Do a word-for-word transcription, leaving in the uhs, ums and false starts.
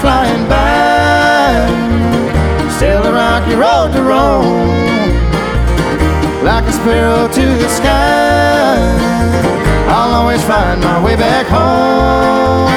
flying by, still a rocky road to roam, like a sparrow to the sky. I'll always find my way back home.